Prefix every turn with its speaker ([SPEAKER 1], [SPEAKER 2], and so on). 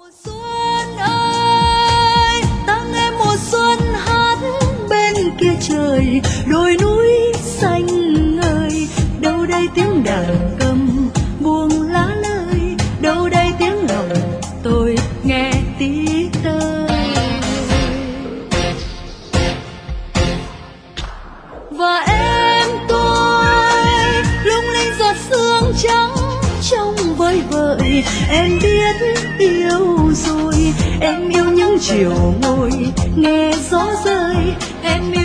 [SPEAKER 1] Mùa xuân ơi, ta nghe mùa xuân hát bên kia trời, đồi núi xanh ngời. Đâu đây tiếng đàn cầm buông lá lời, đâu đây tiếng lòng tôi nghe tí tơi. Và em tôi lung linh giọt sương trắng trong vơi vợi. Em biết yêu rồi, em yêu những chiều ngồi nghe gió rơi. Em yêu